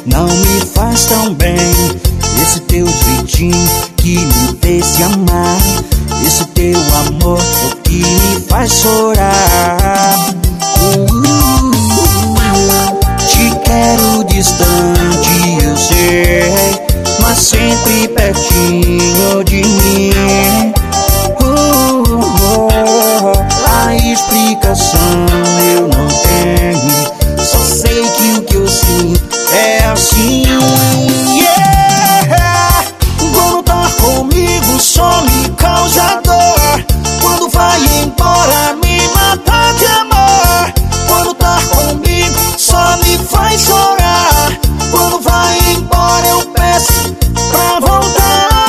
não me faz tão bem. Esse teu jeitinho que me fez te amar, esse teu amor é o que me faz chorar. Te quero distante, eu sei, mas sempre pertinho de mim. A explicação eu não tenho, só sei que o que eu sinto é assim. Quando tá comigo só me causa dor, quando vai embora me mata de amor. Quando tá comigo só me faz chorar, quando vai embora eu peço pra voltar.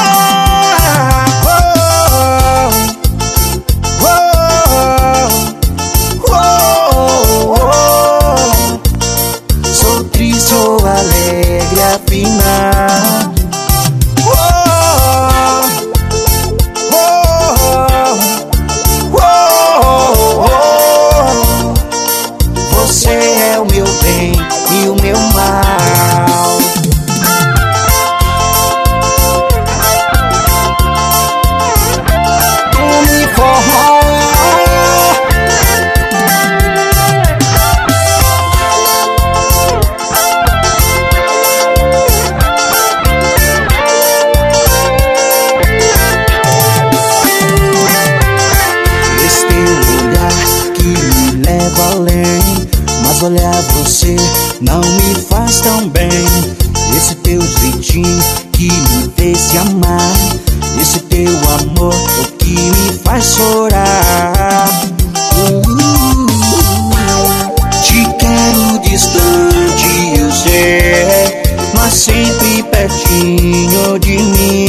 Sou triste ou alegre afinal. Você é o meu bem e o meu mal. Me forró. Esse teu olhar que me leva além, mas olhar você não me faz tão bem. Esse teu jeitinho que me fez te amar, esse teu amor é o que me faz chorar. Te quero distante, eu sei, mas sempre pertinho de mim.